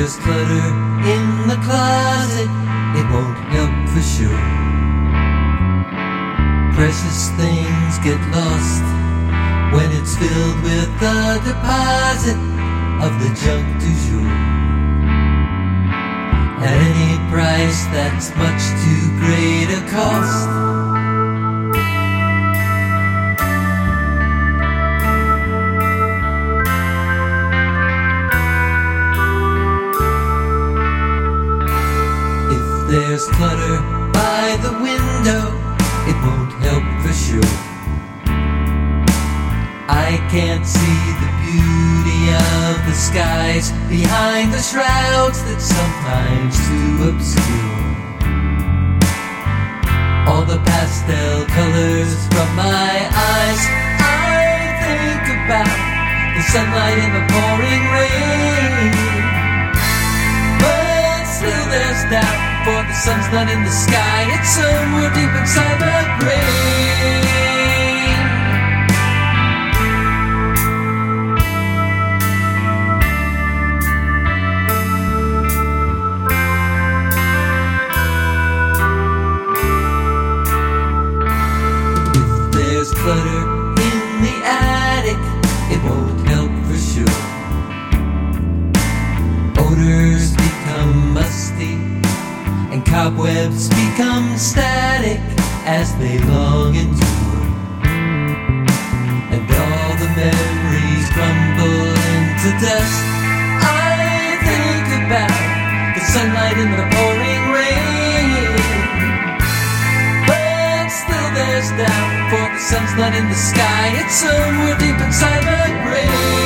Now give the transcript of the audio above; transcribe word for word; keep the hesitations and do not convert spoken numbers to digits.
there's clutter in the closet, it won't help for sure. Precious things get lost when it's filled with the deposit of the junk du jour. At any price, that's much too great a cost. If there's clutter by the window, it won't help for sure. I can't see the beauty of the skies behind the shrouds that's sometimes too obscure. All the pastel colors from my eyes, I think about the sunlight in the pouring rain. But still there's doubt, for the sun's not in the sky, it's somewhere deep inside my brain. Clutter in the attic, it won't help for sure. Odors become musty and cobwebs become static as they long endure. And all the memories crumble into dust. I think about the sunlight in the pouring rain. But still there's doubt, for the sun's not in the sky, it's somewhere deep inside my brain.